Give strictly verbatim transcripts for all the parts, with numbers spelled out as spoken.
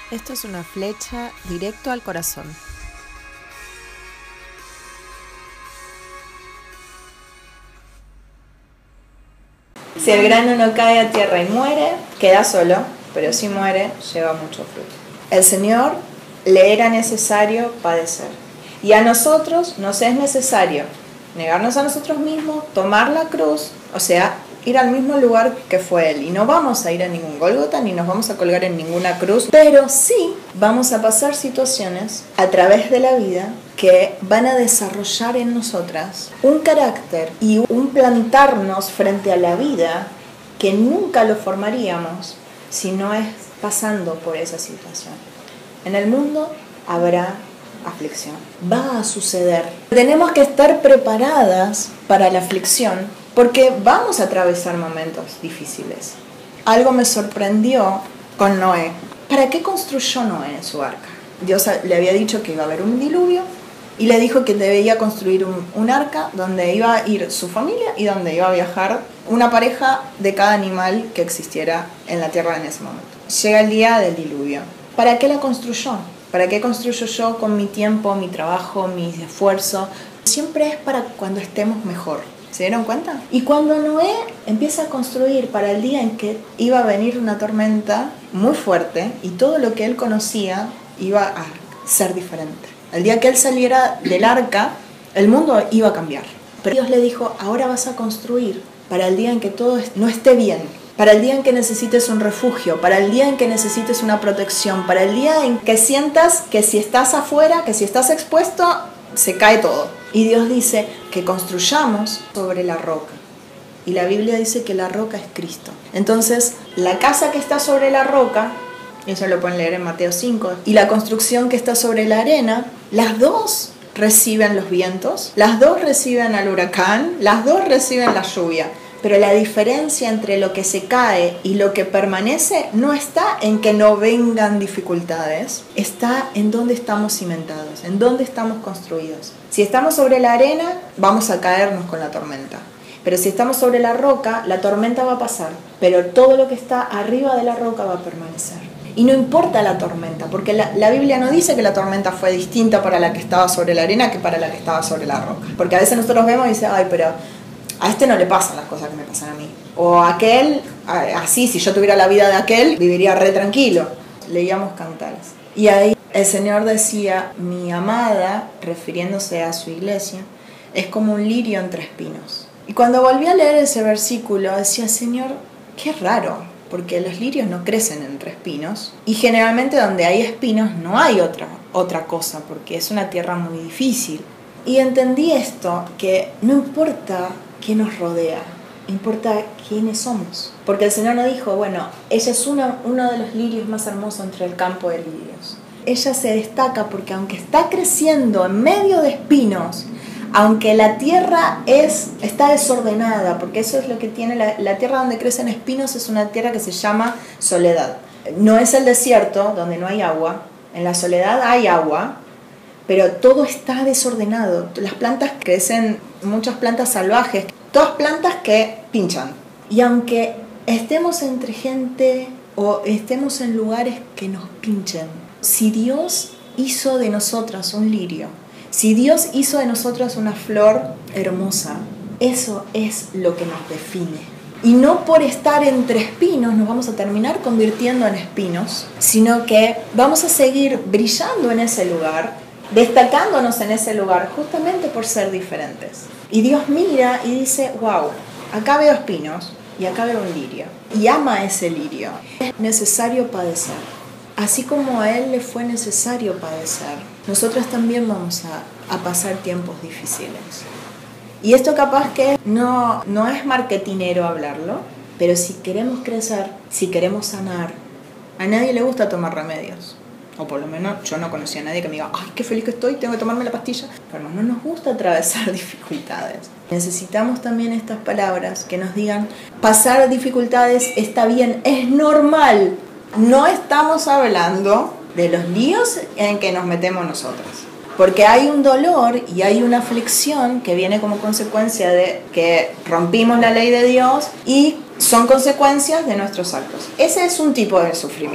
Esto es una flecha directo al corazón. Si el grano no cae a tierra y muere, queda solo, pero si muere, lleva mucho fruto. El Señor le era necesario padecer. Y a nosotros nos es necesario negarnos a nosotros mismos, tomar la cruz, o sea, ir al mismo lugar que fue Él. Y no vamos a ir a ningún Gólgota, ni nos vamos a colgar en ninguna cruz, pero sí vamos a pasar situaciones a través de la vida que van a desarrollar en nosotras un carácter y un plantarnos frente a la vida que nunca lo formaríamos si no es pasando por esa situación. En el mundo habrá aflicción. Va a suceder. Tenemos que estar preparadas para la aflicción porque vamos a atravesar momentos difíciles. Algo me sorprendió con Noé. ¿Para qué construyó Noé su arca? Dios le había dicho que iba a haber un diluvio y le dijo que debía construir un, un arca donde iba a ir su familia y donde iba a viajar una pareja de cada animal que existiera en la tierra en ese momento. Llega el día del diluvio. ¿Para qué la construyó? ¿Para qué construyo yo con mi tiempo, mi trabajo, mi esfuerzo? Siempre es para cuando estemos mejor. ¿Se dieron cuenta? Y cuando Noé empieza a construir para el día en que iba a venir una tormenta muy fuerte y todo lo que él conocía iba a ser diferente. El día que él saliera del arca, el mundo iba a cambiar. Pero Dios le dijo, ahora vas a construir para el día en que todo no esté bien. Para el día en que necesites un refugio, para el día en que necesites una protección, para el día en que sientas que si estás afuera, que si estás expuesto, se cae todo. Y Dios dice que construyamos sobre la roca. Y la Biblia dice que la roca es Cristo. Entonces, la casa que está sobre la roca, eso lo pueden leer en Mateo cinco, y la construcción que está sobre la arena, las dos reciben los vientos, las dos reciben al huracán, las dos reciben la lluvia. Pero la diferencia entre lo que se cae y lo que permanece no está en que no vengan dificultades, está en dónde estamos cimentados, en dónde estamos construidos. Si estamos sobre la arena, vamos a caernos con la tormenta. Pero si estamos sobre la roca, la tormenta va a pasar, pero todo lo que está arriba de la roca va a permanecer. Y no importa la tormenta, porque la, la Biblia no dice que la tormenta fue distinta para la que estaba sobre la arena que para la que estaba sobre la roca. Porque a veces nosotros vemos y decimos, ay, pero a este no le pasan las cosas que me pasan a mí. O a aquel, así, si yo tuviera la vida de aquel, viviría re tranquilo. Leíamos Cantares. Y ahí el Señor decía, mi amada, refiriéndose a su iglesia, es como un lirio entre espinos. Y cuando volví a leer ese versículo, decía, Señor, qué raro, porque los lirios no crecen entre espinos. Y generalmente donde hay espinos no hay otra, otra cosa, porque es una tierra muy difícil. Y entendí esto, que no importa qué nos rodea, importa quiénes somos. Porque el Señor nos dijo, bueno, ella es una, uno de los lirios más hermosos entre el campo de lirios. Ella se destaca porque aunque está creciendo en medio de espinos, aunque la tierra es, está desordenada, porque eso es lo que tiene, la, la tierra donde crecen espinos es una tierra que se llama soledad. No es el desierto, donde no hay agua. En la soledad hay agua, pero todo está desordenado. Las plantas crecen, muchas plantas salvajes, todas plantas que pinchan. Y aunque estemos entre gente o estemos en lugares que nos pinchen, si Dios hizo de nosotras un lirio, si Dios hizo de nosotras una flor hermosa, eso es lo que nos define. Y no por estar entre espinos nos vamos a terminar convirtiendo en espinos, sino que vamos a seguir brillando en ese lugar, destacándonos en ese lugar justamente por ser diferentes. Y Dios mira y dice, wow, acá veo espinos y acá veo un lirio. Y ama ese lirio. Es necesario padecer. Así como a Él le fue necesario padecer, nosotros también vamos a, a pasar tiempos difíciles. Y esto capaz que no, no es marketinero hablarlo, pero si queremos crecer, si queremos sanar, a nadie le gusta tomar remedios. O por lo menos yo no conocía a nadie que me diga, ay, qué feliz que estoy, tengo que tomarme la pastilla. Pero no nos gusta atravesar dificultades. Necesitamos también estas palabras que nos digan, pasar dificultades está bien, es normal. No estamos hablando de los líos en que nos metemos nosotras. Porque hay un dolor y hay una aflicción que viene como consecuencia de que rompimos la ley de Dios y son consecuencias de nuestros actos. Ese es un tipo de sufrimiento.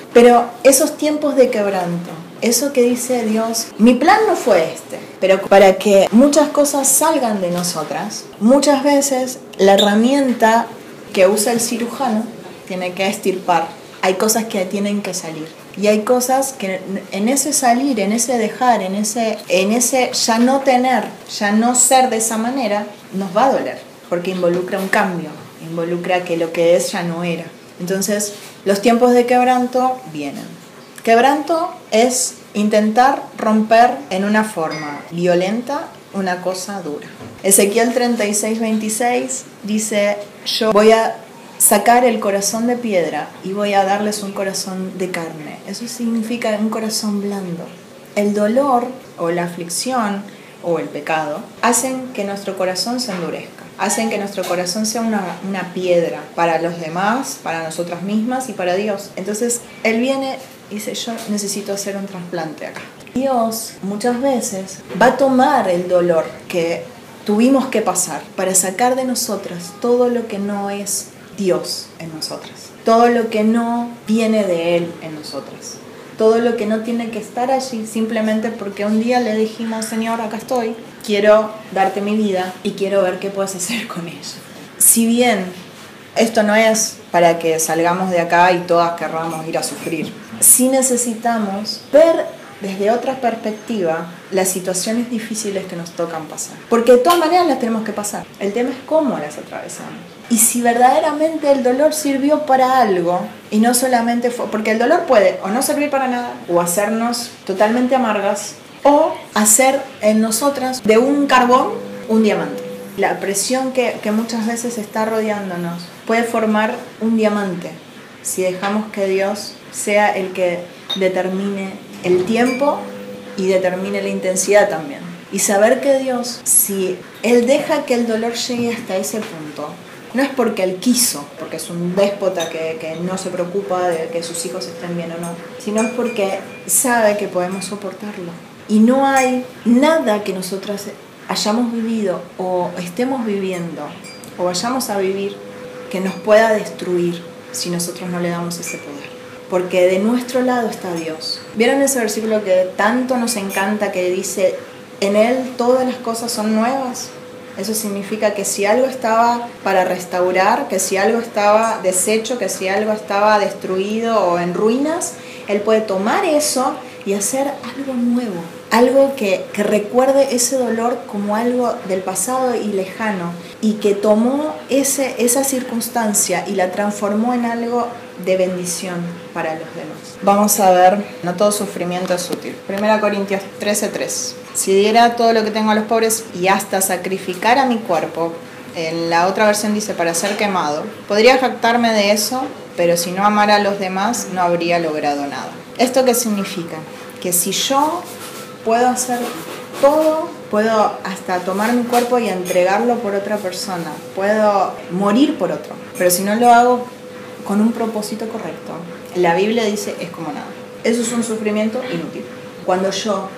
Pero esos tiempos de quebranto, eso que dice Dios, mi plan no fue este, pero para que muchas cosas salgan de nosotras, muchas veces la herramienta que usa el cirujano tiene que extirpar. Hay cosas que tienen que salir. Y hay cosas que en ese salir, en ese dejar, en ese, en ese ya no tener, ya no ser de esa manera, nos va a doler, porque involucra un cambio, involucra que lo que es ya no era. Entonces, los tiempos de quebranto vienen. Quebranto es intentar romper en una forma violenta una cosa dura. Ezequiel treinta y seis, veintiséis dice, yo voy a sacar el corazón de piedra y voy a darles un corazón de carne. Eso significa un corazón blando. El dolor o la aflicción o el pecado hacen que nuestro corazón se endurezca, hacen que nuestro corazón sea una, una piedra para los demás, para nosotras mismas y para Dios. Entonces Él viene y dice, yo necesito hacer un trasplante acá. Dios muchas veces va a tomar el dolor que tuvimos que pasar para sacar de nosotras todo lo que no es Dios en nosotras, todo lo que no viene de Él en nosotras, todo lo que no tiene que estar allí simplemente porque un día le dijimos, Señor, acá estoy, quiero darte mi vida y quiero ver qué puedes hacer con ella. Si bien esto no es para que salgamos de acá y todas querramos ir a sufrir, sí necesitamos ver desde otra perspectiva las situaciones difíciles que nos tocan pasar, porque de todas maneras las tenemos que pasar. El tema es cómo las atravesamos. Y si verdaderamente el dolor sirvió para algo y no solamente fue, porque el dolor puede o no servir para nada o hacernos totalmente amargas o hacer en nosotras de un carbón un diamante. La presión que, que muchas veces está rodeándonos puede formar un diamante si dejamos que Dios sea el que determine el tiempo y determine la intensidad también. Y saber que Dios, si Él deja que el dolor llegue hasta ese punto, no es porque Él quiso, porque es un déspota que, que no se preocupa de que sus hijos estén bien o no, sino es porque sabe que podemos soportarlo. Y no hay nada que nosotras hayamos vivido o estemos viviendo o vayamos a vivir que nos pueda destruir si nosotros no le damos ese poder. Porque de nuestro lado está Dios. ¿Vieron ese versículo que tanto nos encanta que dice, en Él todas las cosas son nuevas? Eso significa que si algo estaba para restaurar, que si algo estaba deshecho, que si algo estaba destruido o en ruinas, Él puede tomar eso y hacer algo nuevo. Algo que, que recuerde ese dolor como algo del pasado y lejano, y que tomó ese, esa circunstancia y la transformó en algo de bendición para los demás. Vamos a ver, no todo sufrimiento es útil. Primera Corintios trece, tres. Si diera todo lo que tengo a los pobres y hasta sacrificara mi cuerpo, en la otra versión dice para ser quemado, podría jactarme de eso, pero si no amara a los demás no habría logrado nada. ¿Esto qué significa? Que si yo puedo hacer todo, puedo hasta tomar mi cuerpo y entregarlo por otra persona, puedo morir por otro, pero si no lo hago con un propósito correcto, la Biblia dice es como nada. Eso es un sufrimiento inútil. Cuando yo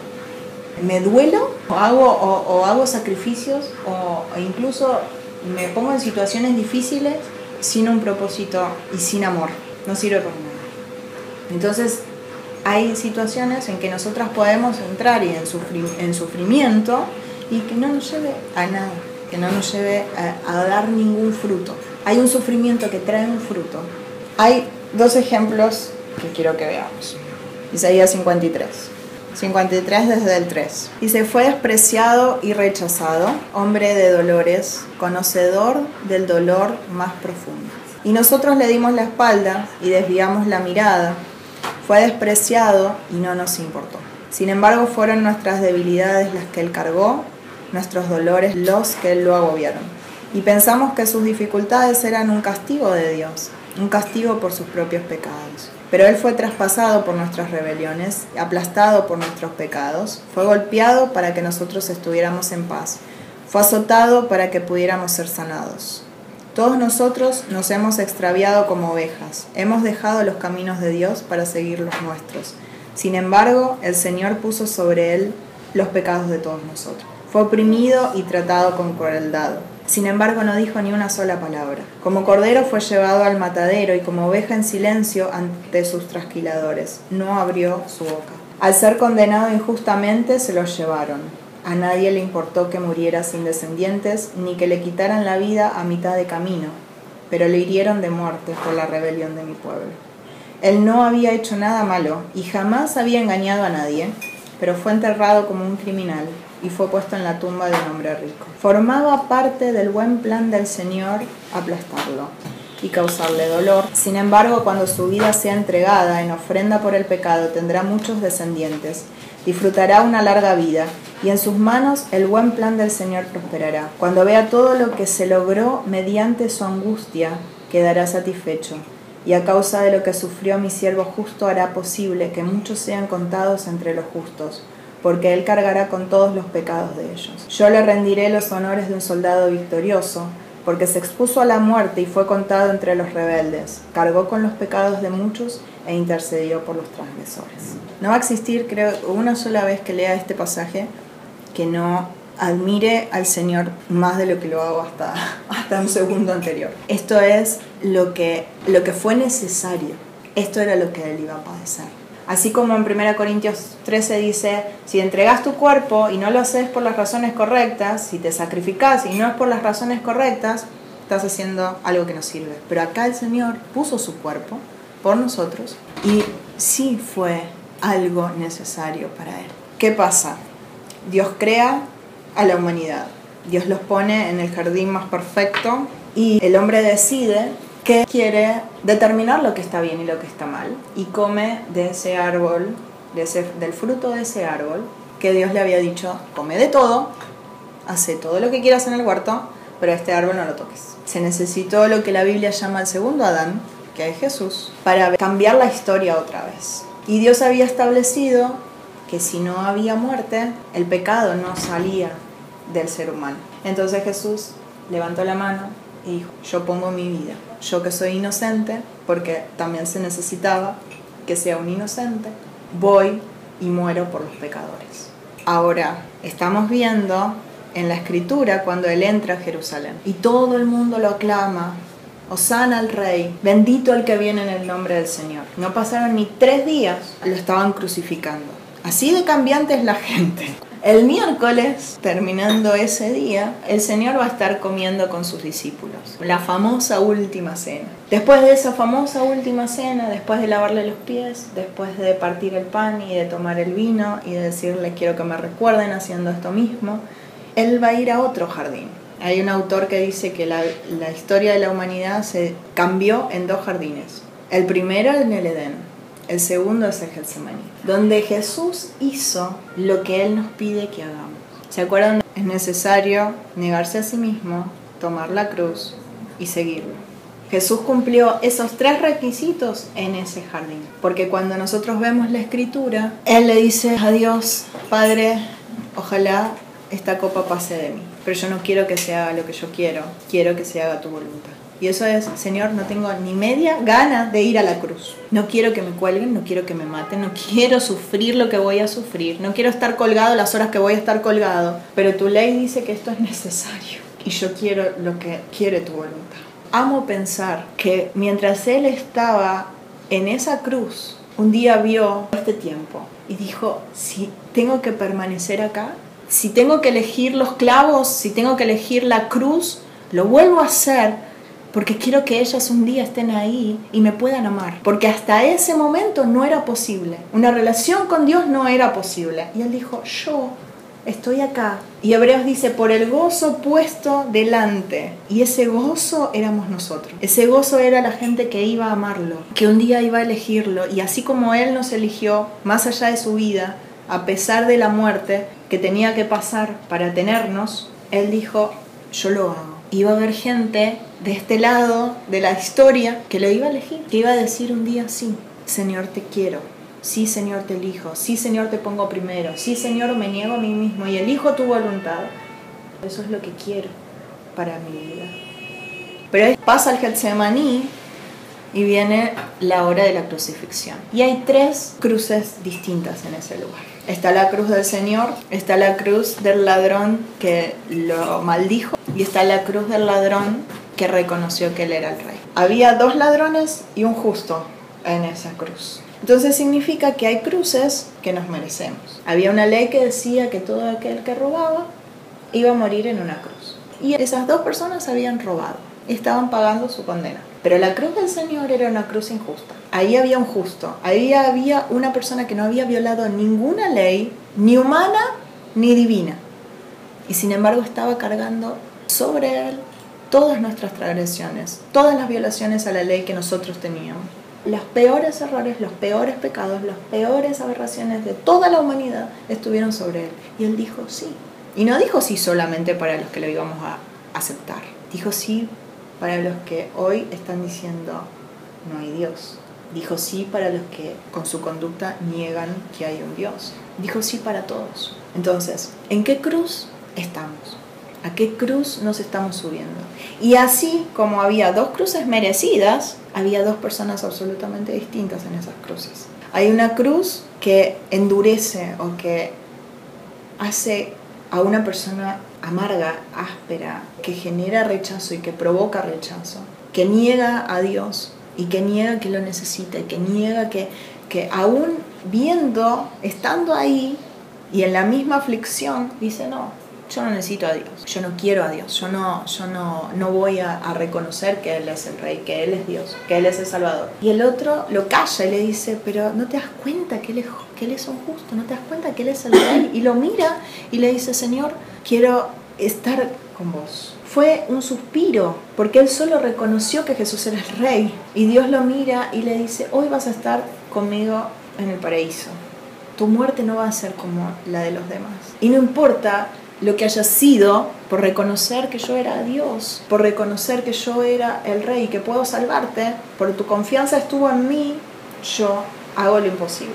me duelo o hago, o, o hago sacrificios o, o incluso me pongo en situaciones difíciles sin un propósito y sin amor, no sirve para nada. Entonces hay situaciones en que nosotras podemos entrar y en, sufri- en sufrimiento y que no nos lleve a nada, que no nos lleve a, a dar ningún fruto. Hay un sufrimiento que trae un fruto. Hay dos ejemplos que quiero que veamos. Isaías cincuenta y tres. cincuenta y tres desde el tres. Dice, fue despreciado y rechazado, hombre de dolores, conocedor del dolor más profundo. Y nosotros le dimos la espalda y desviamos la mirada. Fue despreciado y no nos importó. Sin embargo, fueron nuestras debilidades las que Él cargó, nuestros dolores los que Él lo agobiaron. Y pensamos que sus dificultades eran un castigo de Dios, un castigo por sus propios pecados. Pero Él fue traspasado por nuestras rebeliones, aplastado por nuestros pecados, fue golpeado para que nosotros estuviéramos en paz, fue azotado para que pudiéramos ser sanados. Todos nosotros nos hemos extraviado como ovejas, hemos dejado los caminos de Dios para seguir los nuestros. Sin embargo, el Señor puso sobre Él los pecados de todos nosotros. Fue oprimido y tratado con crueldad. Sin embargo, no dijo ni una sola palabra. Como cordero fue llevado al matadero y como oveja en silencio ante sus trasquiladores. No abrió su boca. Al ser condenado injustamente, se lo llevaron. A nadie le importó que muriera sin descendientes, ni que le quitaran la vida a mitad de camino, pero le hirieron de muerte por la rebelión de mi pueblo. Él no había hecho nada malo y jamás había engañado a nadie, pero fue enterrado como un criminal y fue puesto en la tumba de un hombre rico. Formaba parte del buen plan del Señor aplastarlo y causarle dolor. Sin embargo, cuando su vida sea entregada en ofrenda por el pecado, tendrá muchos descendientes, disfrutará una larga vida, y en sus manos el buen plan del Señor prosperará. Cuando vea todo lo que se logró mediante su angustia, quedará satisfecho, y a causa de lo que sufrió mi siervo justo hará posible que muchos sean contados entre los justos, porque él cargará con todos los pecados de ellos. Yo le rendiré los honores de un soldado victorioso, porque se expuso a la muerte y fue contado entre los rebeldes, cargó con los pecados de muchos e intercedió por los transgresores. No va a existir, creo, una sola vez que lea este pasaje que no admire al Señor más de lo que lo hago hasta, hasta un segundo anterior. Esto es lo que, lo que fue necesario. Esto era lo que él iba a padecer. Así como en primera Corintios trece dice, si entregas tu cuerpo y no lo haces por las razones correctas, si te sacrificas y no es por las razones correctas, estás haciendo algo que no sirve. Pero acá el Señor puso su cuerpo por nosotros y sí fue algo necesario para él. ¿Qué pasa? Dios crea a la humanidad. Dios los pone en el jardín más perfecto y el hombre decide que quiere determinar lo que está bien y lo que está mal y come de ese árbol, de ese, del fruto de ese árbol que Dios le había dicho, come de todo, hace todo lo que quieras en el huerto, pero este árbol no lo toques. Se necesitó lo que la Biblia llama el segundo Adán, que es Jesús, para cambiar la historia otra vez. Y Dios había establecido que si no había muerte, el pecado no salía del ser humano. Entonces Jesús levantó la mano y dijo, yo pongo mi vida. Yo que soy inocente, porque también se necesitaba que sea un inocente, voy y muero por los pecadores. Ahora, estamos viendo en la Escritura cuando Él entra a Jerusalén y todo el mundo lo aclama, Hosana al Rey, bendito el que viene en el nombre del Señor. No pasaron ni tres días, lo estaban crucificando. Así de cambiante es la gente. El miércoles, terminando ese día, el Señor va a estar comiendo con sus discípulos. La famosa última cena. Después de esa famosa última cena, después de lavarle los pies, después de partir el pan y de tomar el vino y de decirle quiero que me recuerden haciendo esto mismo, Él va a ir a otro jardín. Hay un autor que dice que la, la historia de la humanidad se cambió en dos jardines. El primero en el Edén. El segundo es el Getsemaní, donde Jesús hizo lo que Él nos pide que hagamos. ¿Se acuerdan? Es necesario negarse a sí mismo, tomar la cruz y seguirlo. Jesús cumplió esos tres requisitos en ese jardín. Porque cuando nosotros vemos la Escritura, Él le dice a Dios, Padre, ojalá esta copa pase de mí, pero yo no quiero que se haga lo que yo quiero, quiero que se haga tu voluntad. Y eso es, Señor, no tengo ni media gana de ir a la cruz. No quiero que me cuelguen, no quiero que me maten, no quiero sufrir lo que voy a sufrir, no quiero estar colgado las horas que voy a estar colgado, pero tu ley dice que esto es necesario y yo quiero lo que quiere tu voluntad. Amo pensar que mientras Él estaba en esa cruz, un día vio este tiempo y dijo, si tengo que permanecer acá, si tengo que elegir los clavos, si tengo que elegir la cruz, lo vuelvo a hacer porque quiero que ellas un día estén ahí y me puedan amar. Porque hasta ese momento no era posible. Una relación con Dios no era posible. Y Él dijo, yo estoy acá. Y Hebreos dice, por el gozo puesto delante. Y ese gozo éramos nosotros. Ese gozo era la gente que iba a amarlo, que un día iba a elegirlo. Y así como Él nos eligió, más allá de su vida, a pesar de la muerte que tenía que pasar para tenernos, Él dijo, yo lo hago. Iba a haber gente de este lado de la historia que lo iba a elegir, que iba a decir un día, sí, Señor, te quiero, sí, Señor, te elijo, sí, Señor, te pongo primero, sí, Señor, me niego a mí mismo y elijo tu voluntad. Eso es lo que quiero para mi vida. Pero pasa el Getsemaní y viene la hora de la crucifixión. Y hay tres cruces distintas en ese lugar. Está la cruz del Señor, está la cruz del ladrón que lo maldijo y está la cruz del ladrón que reconoció que él era el rey. Había dos ladrones y un justo en esa cruz. Entonces significa que hay cruces que nos merecemos. Había una ley que decía que todo aquel que robaba iba a morir en una cruz. Y esas dos personas habían robado, estaban pagando su condena. Pero la cruz del Señor era una cruz injusta. Ahí había un justo, ahí había una persona que no había violado ninguna ley, ni humana ni divina. Y sin embargo estaba cargando sobre él todas nuestras transgresiones, todas las violaciones a la ley que nosotros teníamos. Los peores errores, los peores pecados, las peores aberraciones de toda la humanidad estuvieron sobre él. Y él dijo sí. Y no dijo sí solamente para los que lo íbamos a aceptar. Dijo sí para los que hoy están diciendo no hay Dios. Dijo sí para los que con su conducta niegan que hay un Dios. Dijo sí para todos. Entonces, ¿en qué cruz estamos? ¿A qué cruz nos estamos subiendo? Y así como había dos cruces merecidas, había dos personas absolutamente distintas en esas cruces. Hay una cruz que endurece o que hace a una persona amarga, áspera, que genera rechazo y que provoca rechazo, que niega a Dios y que niega que lo necesita, y que niega que, que aún viendo, estando ahí y en la misma aflicción, dice no, yo no necesito a Dios, yo no quiero a Dios, yo no, yo no, no voy a, a reconocer que Él es el Rey, que Él es Dios, que Él es el Salvador. Y el otro lo calla y le dice, pero ¿no te das cuenta que Él es, que Él es un justo? ¿No te das cuenta que Él es el Rey? Y lo mira y le dice, Señor, quiero estar con vos. Fue un suspiro, porque él solo reconoció que Jesús era el Rey. Y Dios lo mira y le dice, hoy vas a estar conmigo en el paraíso. Tu muerte no va a ser como la de los demás. Y no importa lo que haya sido, por reconocer que yo era Dios, por reconocer que yo era el Rey y que puedo salvarte, por tu confianza estuvo en mí, yo hago lo imposible,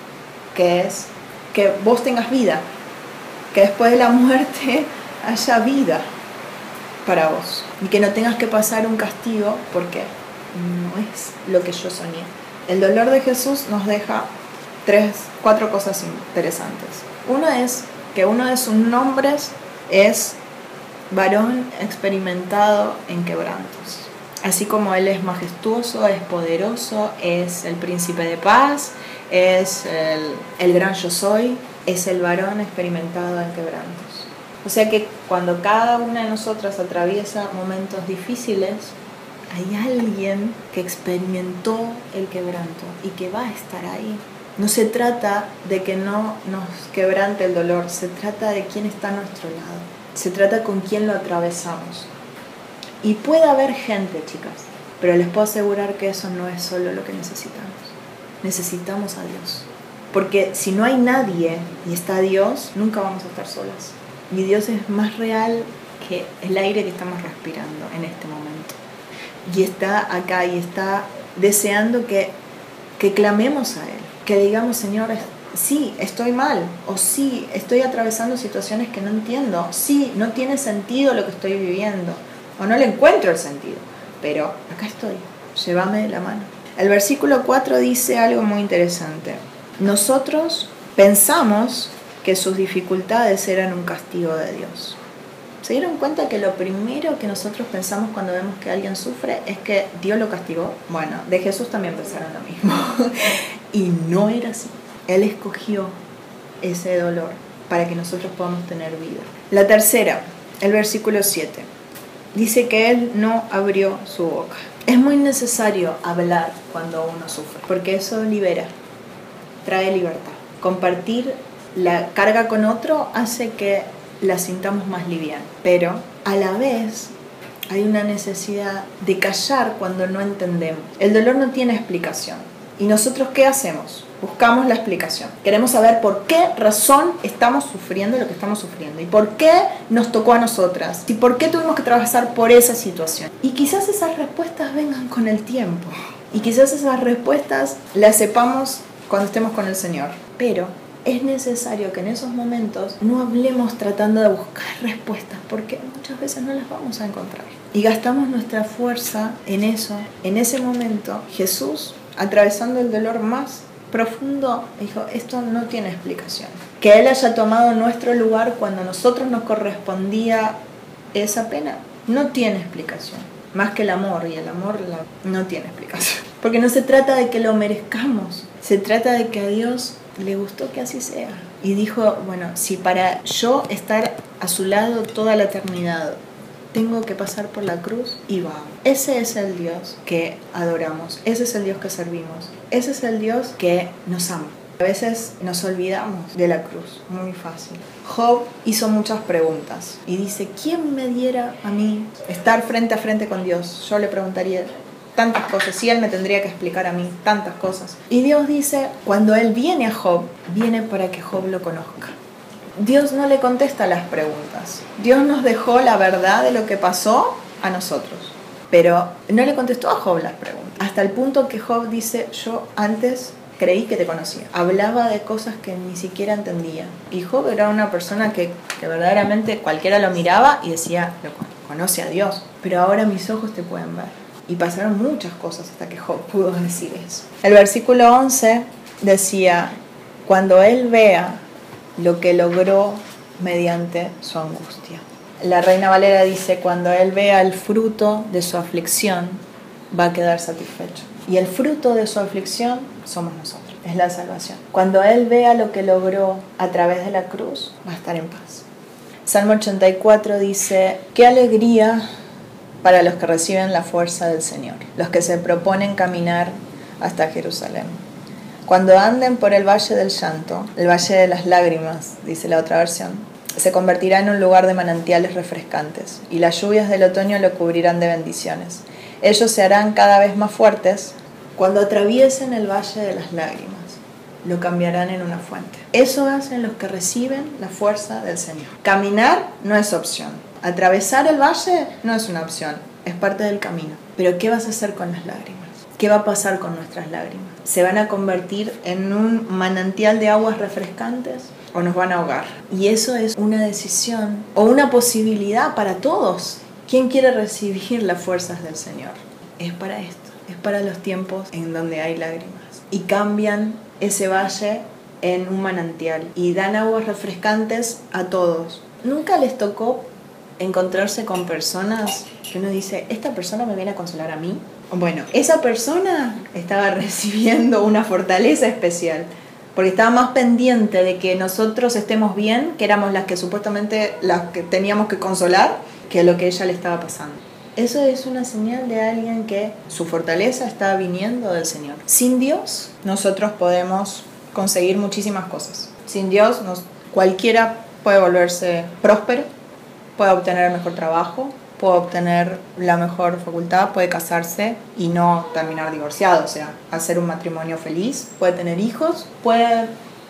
que es que vos tengas vida, que después de la muerte haya vida para vos y que no tengas que pasar un castigo porque no es lo que yo soñé. El dolor de Jesús nos deja tres, cuatro cosas interesantes. Uno es que uno de sus nombres es varón experimentado en quebrantos. Así como Él es majestuoso, es poderoso, es el príncipe de paz, es el, el gran yo soy, es el varón experimentado en quebrantos. O sea que cuando cada una de nosotras atraviesa momentos difíciles, hay alguien que experimentó el quebranto y que va a estar ahí. No se trata de que no nos quebrante el dolor, se trata de quién está a nuestro lado, se trata con quién lo atravesamos. Y puede haber gente, chicas, pero les puedo asegurar que eso no es solo lo que necesitamos. Necesitamos a Dios. Porque si no hay nadie y está Dios, nunca vamos a estar solas. Y Dios es más real que el aire que estamos respirando en este momento. Y está acá y está deseando que, que clamemos a Él. Que digamos, Señor, sí, estoy mal. O sí, estoy atravesando situaciones que no entiendo. Sí, no tiene sentido lo que estoy viviendo. O no le encuentro el sentido. Pero acá estoy. Llévame de la mano. El versículo cuatro dice algo muy interesante. Nosotros pensamos que sus dificultades eran un castigo de Dios. ¿Se dieron cuenta que lo primero que nosotros pensamos cuando vemos que alguien sufre es que Dios lo castigó? Bueno, de Jesús también pensaron lo mismo. Y no era así. Él escogió ese dolor para que nosotros podamos tener vida. La tercera, el versículo siete, dice que Él no abrió su boca. Es muy necesario hablar cuando uno sufre, porque eso libera, trae libertad. Compartir la carga con otro hace que la sintamos más liviana, pero a la vez hay una necesidad de callar cuando no entendemos. El dolor no tiene explicación. ¿Y nosotros qué hacemos? Buscamos la explicación. Queremos saber por qué razón estamos sufriendo lo que estamos sufriendo y por qué nos tocó a nosotras y por qué tuvimos que atravesar por esa situación. Y quizás esas respuestas vengan con el tiempo y quizás esas respuestas las sepamos cuando estemos con el Señor. Pero es necesario que en esos momentos no hablemos tratando de buscar respuestas porque muchas veces no las vamos a encontrar. y gastamos nuestra fuerza en eso. En ese momento, Jesús, atravesando el dolor más profundo, dijo, esto no tiene explicación. Que Él haya tomado nuestro lugar cuando a nosotros nos correspondía esa pena, no tiene explicación. Más que el amor, y el amor la, no tiene explicación. Porque no se trata de que lo merezcamos, se trata de que a Dios le gustó que así sea. Y dijo, bueno, si para yo estar a su lado toda la eternidad tengo que pasar por la cruz, y va. Ese es el Dios que adoramos, ese es el Dios que servimos, ese es el Dios que nos ama. A veces nos olvidamos de la cruz, muy fácil. Job hizo muchas preguntas y dice, ¿quién me diera a mí estar frente a frente con Dios? Yo le preguntaría tantas cosas, y Él me tendría que explicar a mí tantas cosas. Y Dios dice, cuando Él viene a Job, viene para que Job lo conozca. Dios no le contesta las preguntas. Dios nos dejó la verdad de lo que pasó a nosotros, pero no le contestó a Job las preguntas. Hasta el punto que Job dice, yo antes creí que te conocía. Hablaba de cosas que ni siquiera entendía. Y Job era una persona que, que verdaderamente cualquiera lo miraba y decía, lo conoce a Dios. Pero ahora mis ojos te pueden ver. Y pasaron muchas cosas hasta que Job pudo decir eso. El versículo once decía, cuando él vea lo que logró mediante su angustia. La Reina Valera dice, cuando él vea el fruto de su aflicción, va a quedar satisfecho. Y el fruto de su aflicción somos nosotros, es la salvación. Cuando él vea lo que logró a través de la cruz, va a estar en paz. Salmo ochenta y cuatro dice, qué alegría para los que reciben la fuerza del Señor, los que se proponen caminar hasta Jerusalén. Cuando anden por el valle del llanto, el valle de las lágrimas, dice la otra versión, se convertirá en un lugar de manantiales refrescantes, y las lluvias del otoño lo cubrirán de bendiciones. Ellos se harán cada vez más fuertes. Cuando atraviesen el valle de las lágrimas, lo cambiarán en una fuente. Eso hacen los que reciben la fuerza del Señor. Caminar no es opción. Atravesar el valle no es una opción, es parte del camino. Pero ¿qué vas a hacer con las lágrimas? ¿Qué va a pasar con nuestras lágrimas? ¿Se van a convertir en un manantial de aguas refrescantes o nos van a ahogar? Y eso es una decisión o una posibilidad para todos. ¿Quién quiere recibir las fuerzas del Señor? Es para esto, es para los tiempos en donde hay lágrimas. Y cambian ese valle en un manantial y dan aguas refrescantes a todos. ¿Nunca les tocó encontrarse con personas que uno dice, esta persona me viene a consolar a mí? Bueno, esa persona estaba recibiendo una fortaleza especial, porque estaba más pendiente de que nosotros estemos bien, que éramos las que supuestamente las que teníamos que consolar, que lo que ella le estaba pasando. Eso es una señal de alguien que su fortaleza está viniendo del Señor. Sin Dios, nosotros podemos conseguir muchísimas cosas. Sin Dios, nos, cualquiera puede volverse próspero, puede obtener el mejor trabajo, puede obtener la mejor facultad, puede casarse y no terminar divorciado, o sea, hacer un matrimonio feliz, puede tener hijos, puede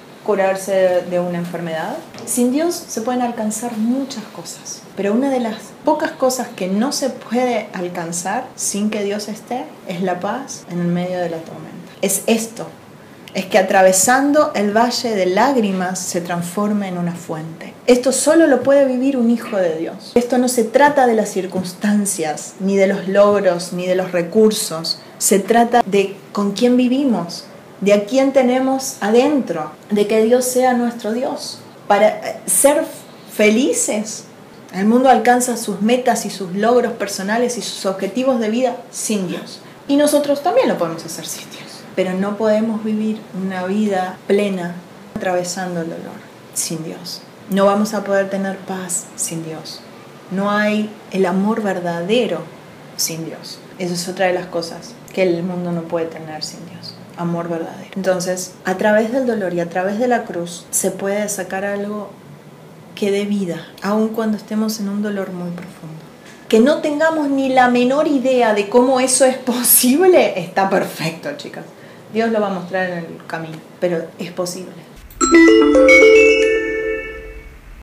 curarse de una enfermedad. Sin Dios se pueden alcanzar muchas cosas, pero una de las pocas cosas que no se puede alcanzar sin que Dios esté es la paz en el medio de la tormenta. Es esto, es que atravesando el valle de lágrimas se transforma en una fuente. Esto solo lo puede vivir un hijo de Dios. Esto no se trata de las circunstancias, ni de los logros, ni de los recursos. Se trata de con quién vivimos, de a quién tenemos adentro, de que Dios sea nuestro Dios. Para ser felices, el mundo alcanza sus metas y sus logros personales y sus objetivos de vida sin Dios. Y nosotros también lo podemos hacer sin Dios. Pero no podemos vivir una vida plena atravesando el dolor sin Dios. No vamos a poder tener paz sin Dios. No hay el amor verdadero sin Dios. Esa es otra de las cosas que el mundo no puede tener sin Dios. Amor verdadero. Entonces, a través del dolor y a través de la cruz se puede sacar algo que dé vida, aun cuando estemos en un dolor muy profundo. Que no tengamos ni la menor idea de cómo eso es posible, está perfecto, chicas. Dios lo va a mostrar en el camino, pero es posible.